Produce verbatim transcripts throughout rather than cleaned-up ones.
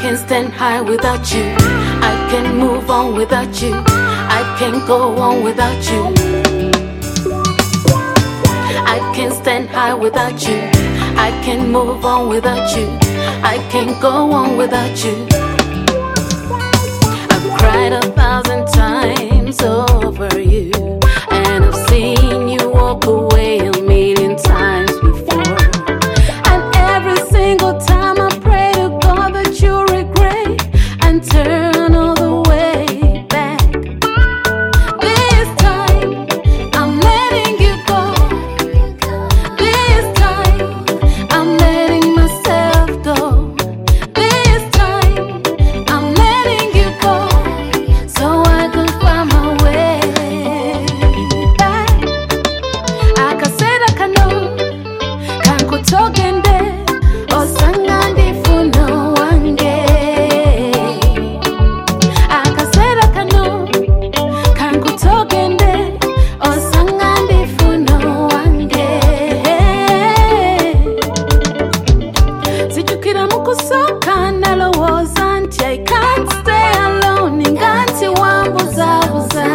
can't stand high without you. I can't move on without you. I can't go on without you. I can't stand high without you. I can't move on without you. I can't go on without you. I've cried a thousand times over you, and I've seen you walk away a million times before. And every single time I pray to God that you regret and turn all the way back. This time I'm letting you go. This time I'm letting myself go. This time I'm letting you go, so I can find my way back. Akasera kano kankutogende osanga ndifuno wange. Akasera kano kankutogende osanga ndifuno wange. Sijukira mukusoka nalowooza nti I can't stay alone nga nti wambuzabuza,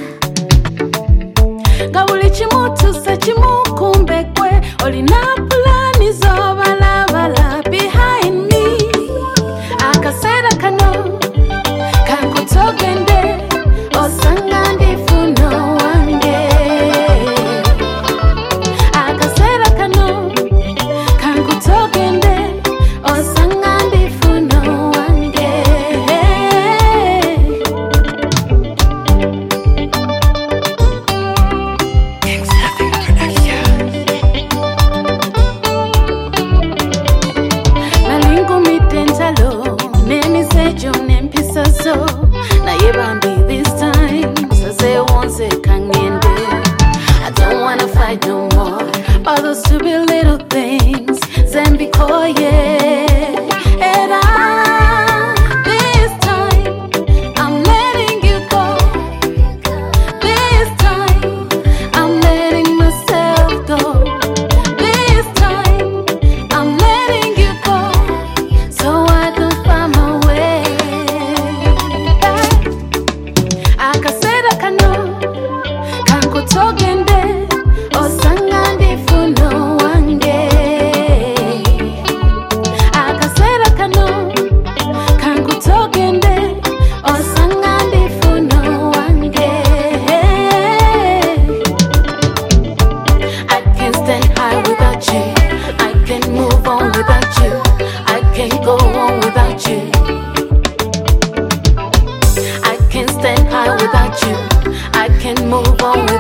nga buli kimu tusa kimu kumbe gwe olina pulani z'obalabala behind me. Akaseera kano kankutogende osanga ndifuno wange. Akaseera kano kankutogende osanga ndifuno wange. Nalingumidde entalo n'emisejo n'empisa zo, naye bambi this time sazeewo nze kangende. I don't wanna fight no more about those stupid little things zembikoye. And I, this time I'm letting you go. This time I'm letting myself go. This time I'm letting you go, so I can find my way back. Akaseera kano kankutogende osanga ndifuno wange. Akaseera kano kankutogende osanga ndifuno wange. I can't stand high without you. I can't move on without you. I can't go on without you. I can't stand high without you. I can't move on